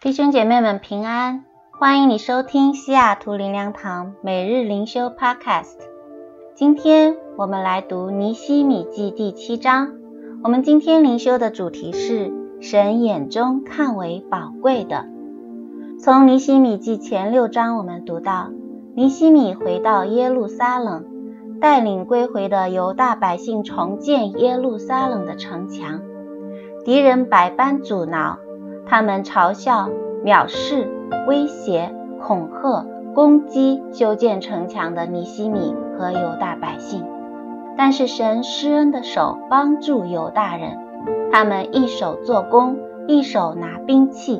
弟兄姐妹们平安，欢迎你收听西雅图灵粮堂每日灵修 Podcast。 今天我们来读尼希米记第7章。我们今天灵修的主题是神眼中看为宝贵的。从尼希米记前6章我们读到，尼希米回到耶路撒冷，带领归回的犹大百姓重建耶路撒冷的城墙。敌人百般阻挠，他们嘲笑、藐视、威胁、恐吓、攻击修建城墙的尼希米和犹大百姓。但是神施恩的手帮助犹大人，他们一手做工，一手拿兵器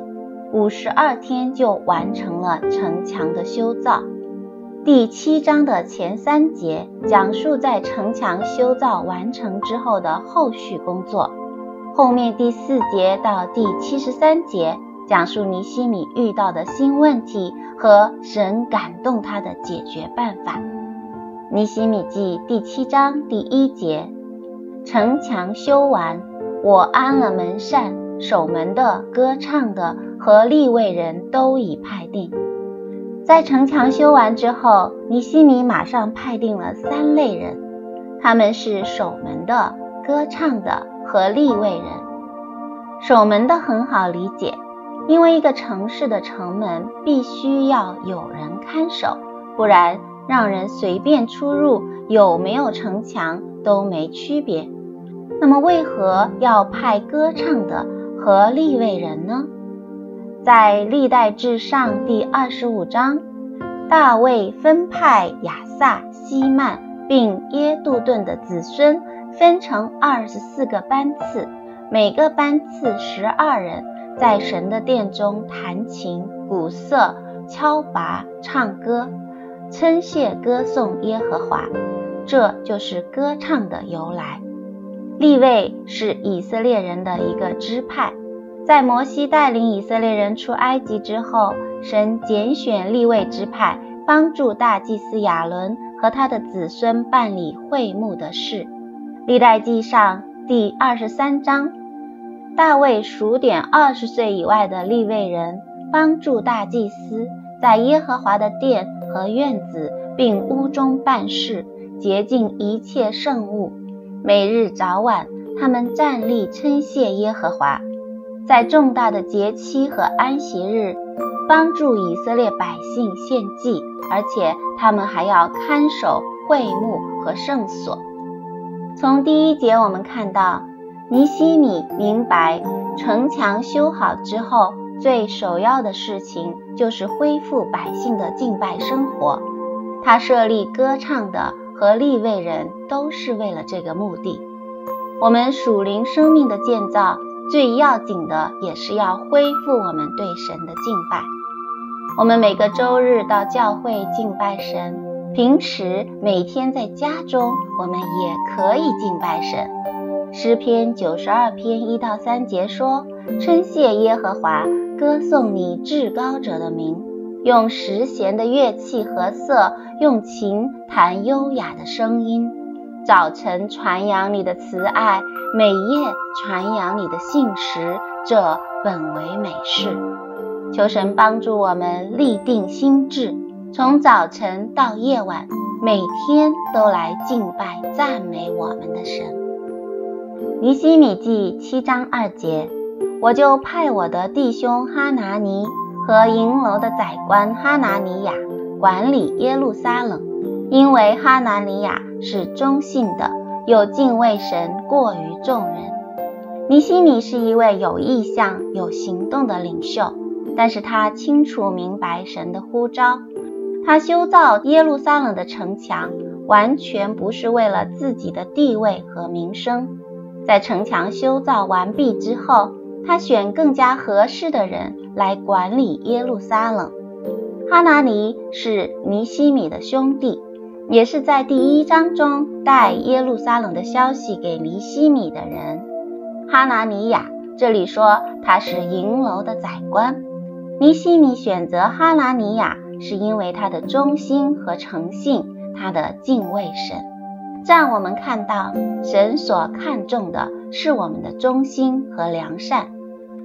，52天就完成了城墙的修造。第7章的前3节讲述在城墙修造完成之后的后续工作，后面第4节到第73节讲述尼希米遇到的新问题和神感动他的解决办法。尼希米记第7章第1节，城墙修完，我安了门扇、守门的、歌唱的和利未人都已派定。在城墙修完之后，尼希米马上派定了3类人，他们是守门的、歌唱的和利未人。守门的很好理解，因为一个城市的城门必须要有人看守，不然让人随便出入，有没有城墙都没区别。那么为何要派歌唱的和利未人呢？在历代志上第25章，大卫分派亚萨、希曼并耶杜顿的子孙分成24个班次，每个班次12人，在神的殿中弹琴、鼓瑟、敲拔、唱歌，称谢歌颂耶和华，这就是歌唱的由来。利未是以色列人的一个支派，在摩西带领以色列人出埃及之后，神拣选利未支派，帮助大祭司亚伦和他的子孙办理会幕的事。历代记上第23章，大卫数点20岁以外的利未人，帮助大祭司在耶和华的殿和院子并屋中办事，洁净一切圣物。每日早晚，他们站立称谢耶和华。在重大的节期和安息日，帮助以色列百姓献祭，而且他们还要看守会幕和圣所。从第1节我们看到，尼希米明白城墙修好之后，最首要的事情就是恢复百姓的敬拜生活。他设立歌唱的和利未人，都是为了这个目的。我们属灵生命的建造，最要紧的也是要恢复我们对神的敬拜。我们每个周日到教会敬拜神，平时每天在家中我们也可以敬拜神。诗篇92篇1到3节说，称谢耶和华，歌颂你至高者的名，用10弦的乐器和瑟，用琴弹优雅的声音。早晨传扬你的慈爱，每夜传扬你的信实，这本为美事。求神帮助我们立定心志，从早晨到夜晚，每天都来敬拜赞美我们的神。尼希米记7章2节，我就派我的弟兄哈拿尼和营楼的宰官哈拿尼亚管理耶路撒冷，因为哈拿尼亚是忠信的，又敬畏神过于众人。尼希米是一位有意向、有行动的领袖，但是他清楚明白神的呼召。他修造耶路撒冷的城墙，完全不是为了自己的地位和名声。在城墙修造完毕之后，他选更加合适的人来管理耶路撒冷。哈拿尼是尼希米的兄弟，也是在第1章中带耶路撒冷的消息给尼希米的人。哈拿尼亚这里说他是营楼的宰官。尼希米选择哈拿尼亚是因为他的忠心和诚信，他的敬畏神。这样我们看到神所看重的是我们的忠心和良善。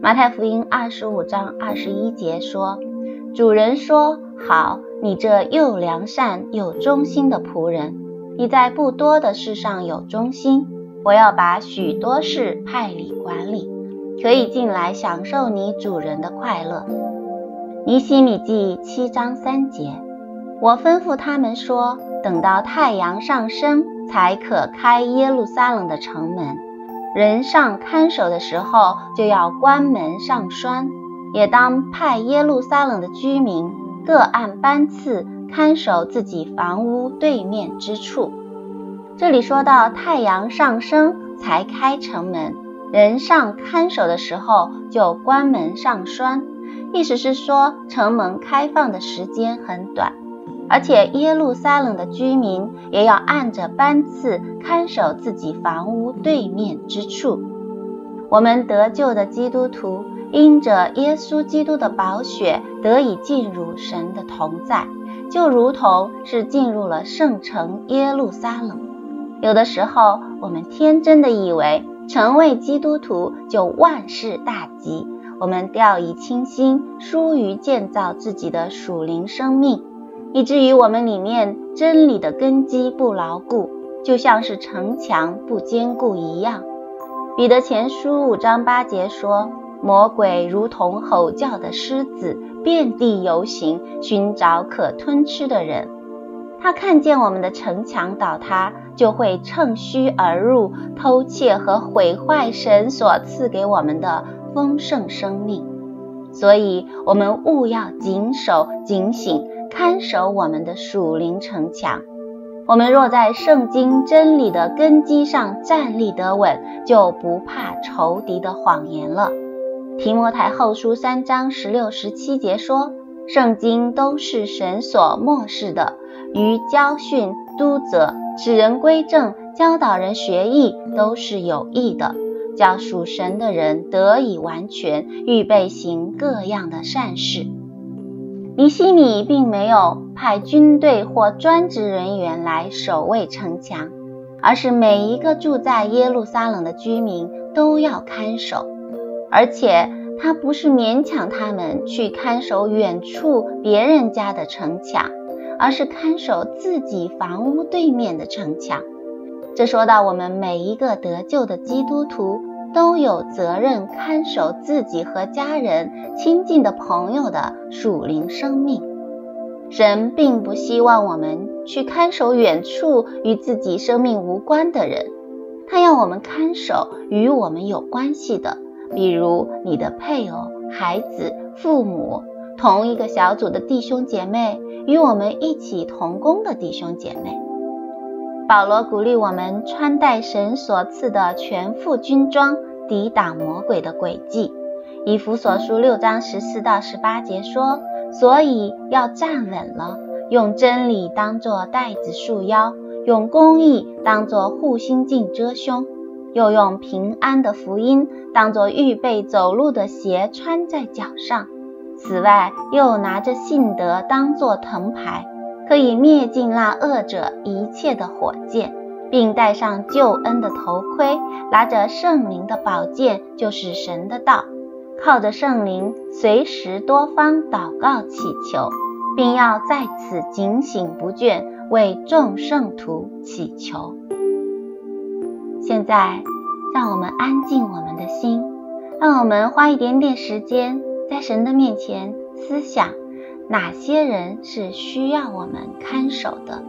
马太福音25章21节说，主人说，好，你这又良善又忠心的仆人，你在不多的事上有忠心，我要把许多事派你管理，可以进来享受你主人的快乐。尼希米记7章3节，我吩咐他们说，等到太阳上升，才可开耶路撒冷的城门。人上看守的时候，就要关门上栓，也当派耶路撒冷的居民各按班次看守自己房屋对面之处。这里说到太阳上升才开城门，人上看守的时候就关门上栓，意思是说城门开放的时间很短，而且耶路撒冷的居民也要按着班次看守自己房屋对面之处。我们得救的基督徒因着耶稣基督的宝血得以进入神的同在，就如同是进入了圣城耶路撒冷。有的时候我们天真的以为成为基督徒就万事大吉，我们掉以轻心，疏于建造自己的属灵生命，以至于我们里面真理的根基不牢固，就像是城墙不坚固一样。彼得前书5章8节说，魔鬼如同吼叫的狮子，遍地游行，寻找可吞吃的人。他看见我们的城墙倒塌，就会趁虚而入，偷窃和毁坏神所赐给我们的丰盛生命。所以我们务要谨守警醒，看守我们的属灵城墙。我们若在圣经真理的根基上站立得稳，就不怕仇敌的谎言了。提摩太后书3章16、17节说，圣经都是神所默示的，于教训、督责、使人归正、教导人学义，都是有益的，叫属神的人得以完全，预备行各样的善事。尼希米并没有派军队或专职人员来守卫城墙，而是每一个住在耶路撒冷的居民都要看守，而且他不是勉强他们去看守远处别人家的城墙，而是看守自己房屋对面的城墙。这说到我们每一个得救的基督徒都有责任看守自己和家人亲近的朋友的属灵生命。神并不希望我们去看守远处与自己生命无关的人，他要我们看守与我们有关系的，比如你的配偶、孩子、父母，同一个小组的弟兄姐妹，与我们一起同工的弟兄姐妹。保罗鼓励我们穿戴神所赐的全副军装，抵挡魔鬼的诡计。以弗所书6章14到18节说，所以要站稳了，用真理当作带子束腰，用公义当作护心镜遮胸，又用平安的福音当作预备走路的鞋穿在脚上。此外，又拿着信德当作藤牌，可以灭尽那恶者一切的火箭，并戴上救恩的头盔，拿着圣灵的宝剑，就是神的道，靠着圣灵随时多方祷告祈求，并要在此警醒不倦，为众圣徒祈求。现在让我们安静我们的心，让我们花一点点时间在神的面前思想哪些人是需要我们看守的。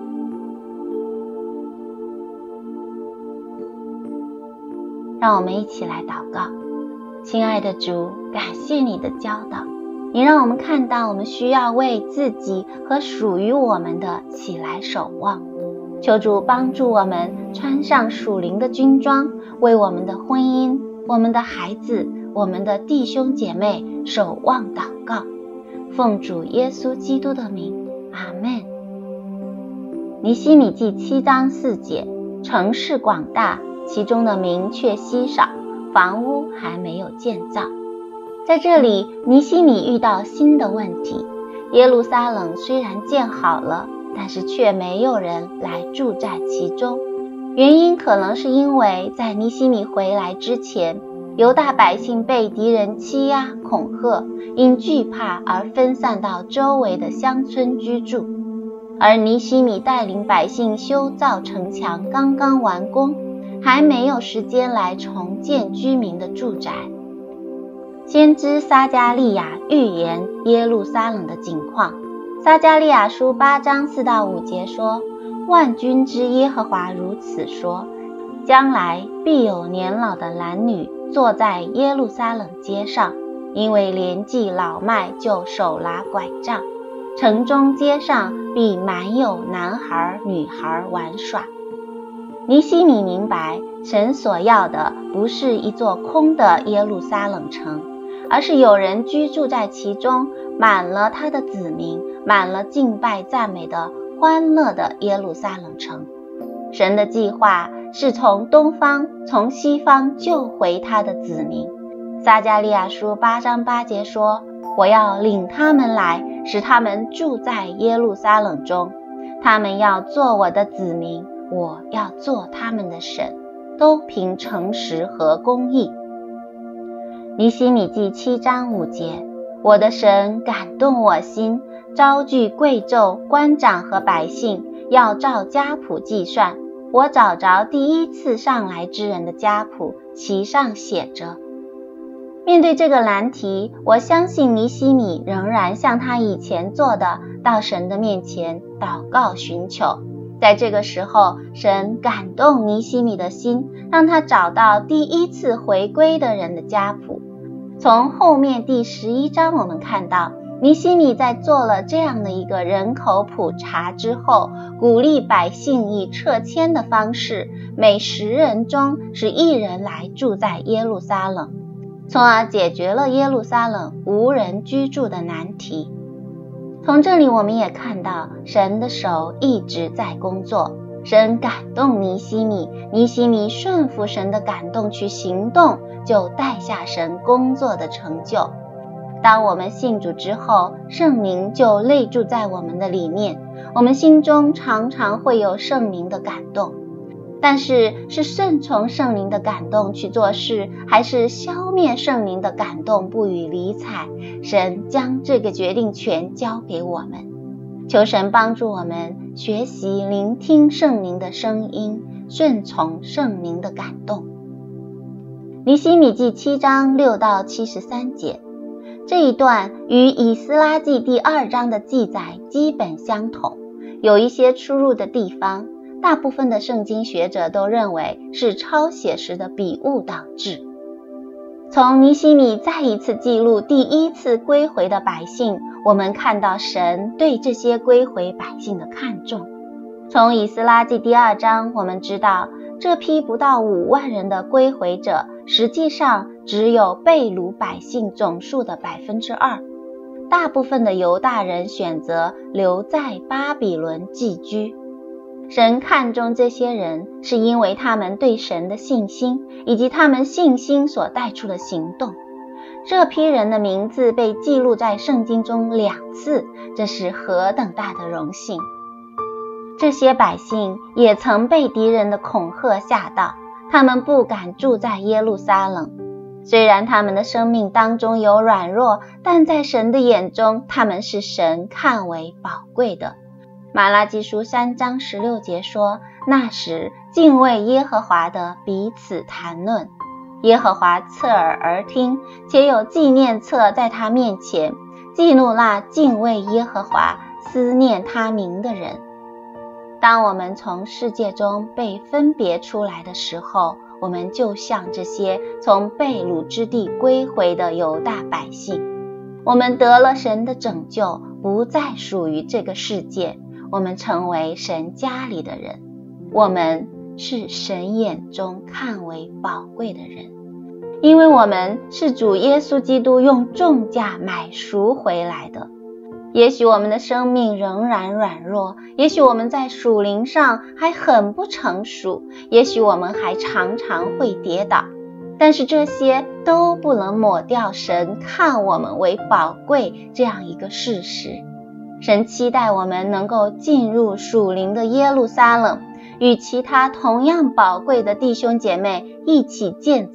让我们一起来祷告。亲爱的主，感谢你的教导，你让我们看到我们需要为自己和属于我们的起来守望。求主帮助我们穿上属灵的军装，为我们的婚姻、我们的孩子、我们的弟兄姐妹守望祷告。奉主耶稣基督的名，阿们。尼希米记7章4节，城市广大，其中的民却稀少，房屋还没有建造。在这里，尼希米遇到新的问题，耶路撒冷虽然建好了，但是却没有人来住在其中。原因可能是因为在尼希米回来之前， 犹大百姓被敌人欺压恐吓，因惧怕而分散到周围的乡村居住。而尼希米带领百姓修造城墙刚刚完工，还没有时间来重建居民的住宅。先知撒迦利亚预言耶路撒冷的景况。撒迦利亚书8章4到5节说，万军之耶和华如此说，将来必有年老的男女坐在耶路撒冷街上，因为年纪老迈，就手拿拐杖。城中街上必满有男孩女孩玩耍。尼希米明白，神所要的不是一座空的耶路撒冷城，而是有人居住在其中，满了他的子民，满了敬拜赞美的欢乐的耶路撒冷城。神的计划是从东方从西方救回他的子民。撒迦利亚书8章8节说，我要领他们来，使他们住在耶路撒冷中，他们要做我的子民，我要做他们的神，都凭诚实和公义。尼希米记7章5节，我的神感动我心，招聚贵胄、官长和百姓，要照家谱计算。我找着第一次上来之人的家谱，其上写着。面对这个难题，我相信尼希米仍然像他以前做的，到神的面前祷告寻求。在这个时候，神感动尼希米的心，让他找到第一次回归的人的家谱。从后面第11章我们看到，尼希米在做了这样的一个人口普查之后，鼓励百姓以撤迁的方式，每10人中是1人来住在耶路撒冷，从而解决了耶路撒冷无人居住的难题。从这里我们也看到神的手一直在工作，神感动尼希米，尼希米顺服神的感动去行动，就带下神工作的成就。当我们信主之后，圣灵就内住在我们的里面，我们心中常常会有圣灵的感动。但是顺从圣灵的感动去做事，还是消灭圣灵的感动不予理睬，神将这个决定权交给我们。求神帮助我们学习聆听圣灵的声音，顺从圣灵的感动。尼希米记7章6到73节，这一段与以斯拉记第2章的记载基本相同，有一些出入的地方，大部分的圣经学者都认为是抄写时的笔误导致。从尼希米再一次记录第一次归回的百姓，我们看到神对这些归回百姓的看重。从以斯拉记第2章我们知道，这批不到5万人的归回者，实际上只有被掳百姓总数的 2%。 大部分的犹大人选择留在巴比伦寄居。神看重这些人，是因为他们对神的信心，以及他们信心所带出的行动。这批人的名字被记录在圣经中2次，这是何等大的荣幸！这些百姓也曾被敌人的恐吓吓到，他们不敢住在耶路撒冷。虽然他们的生命当中有软弱，但在神的眼中，他们是神看为宝贵的。马拉基书3章16节说，那时敬畏耶和华的彼此谈论，耶和华侧耳而听，且有纪念册在他面前，记录那敬畏耶和华思念他名的人。当我们从世界中被分别出来的时候，我们就像这些从被掳之地归回的犹大百姓，我们得了神的拯救，不再属于这个世界，我们成为神家里的人，我们是神眼中看为宝贵的人，因为我们是主耶稣基督用重价买赎回来的。也许我们的生命仍然软弱，也许我们在属灵上还很不成熟，也许我们还常常会跌倒，但是这些都不能抹掉神看我们为宝贵这样一个事实。神期待我们能够进入属灵的耶路撒冷，与其他同样宝贵的弟兄姐妹一起建造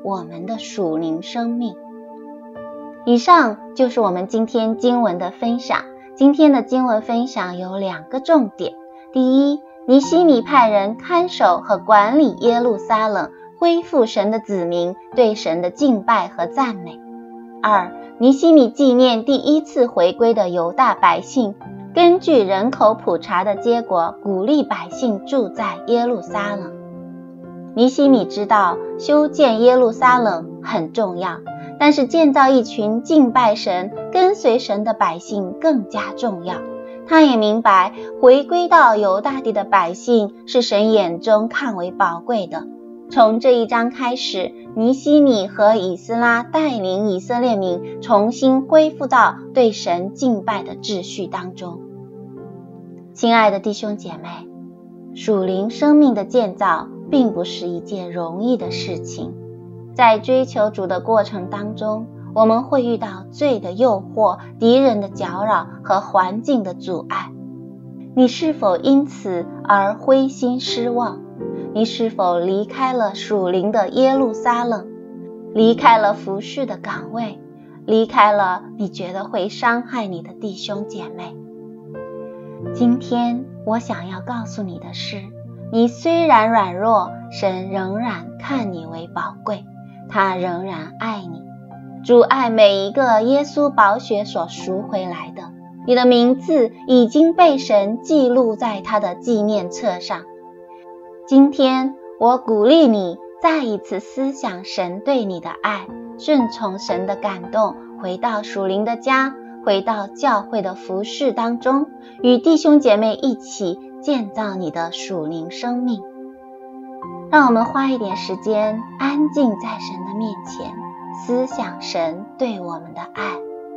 我们的属灵生命。以上就是我们今天经文的分享。今天的经文分享有2个重点。第一，尼希米派人看守和管理耶路撒冷，恢复神的子民对神的敬拜和赞美。2，尼希米纪念第1次回归的犹大百姓，根据人口普查的结果，鼓励百姓住在耶路撒冷。尼希米知道修建耶路撒冷很重要，但是建造一群敬拜神、跟随神的百姓更加重要。他也明白回归到犹大地的百姓是神眼中看为宝贵的。从这一章开始，尼希米和以斯拉带领以色列民重新恢复到对神敬拜的秩序当中。亲爱的弟兄姐妹，属灵生命的建造并不是一件容易的事情。在追求主的过程当中，我们会遇到罪的诱惑、敌人的搅扰和环境的阻碍。你是否因此而灰心失望？你是否离开了属灵的耶路撒冷，离开了服侍的岗位，离开了你觉得会伤害你的弟兄姐妹？今天我想要告诉你的是，你虽然软弱，神仍然看你为宝贵，他仍然爱你。主爱每一个耶稣宝血所赎回来的，你的名字已经被神记录在他的纪念册上。今天我鼓励你再一次思想神对你的爱，顺从神的感动，回到属灵的家，回到教会的服事当中，与弟兄姐妹一起建造你的属灵生命。让我们花一点时间安静在神的面前，思想神对我们的爱。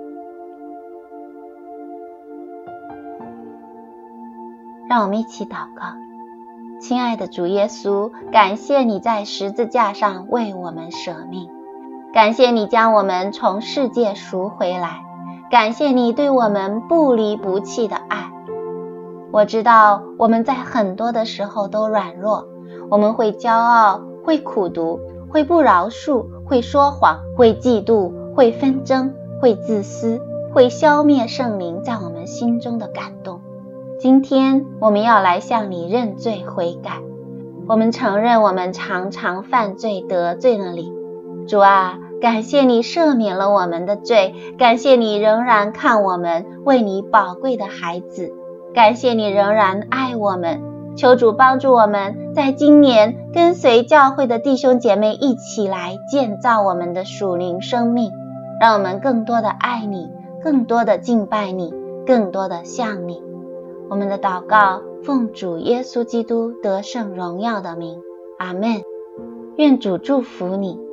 让我们一起祷告。亲爱的主耶稣，感谢你在十字架上为我们舍命，感谢你将我们从世界赎回来，感谢你对我们不离不弃的爱。我知道我们在很多的时候都软弱，我们会骄傲，会苦毒，会不饶恕，会说谎，会嫉妒，会纷争，会自私，会消灭圣灵在我们心中的感动。今天我们要来向你认罪悔改，我们承认我们常常犯罪得罪了你。主啊，感谢你赦免了我们的罪，感谢你仍然看我们为你宝贵的孩子，感谢你仍然爱我们。求主帮助我们在今年跟随教会的弟兄姐妹一起来建造我们的属灵生命，让我们更多的爱你，更多的敬拜你，更多的向你。我们的祷告奉主耶稣基督得胜荣耀的名，阿们。愿主祝福你。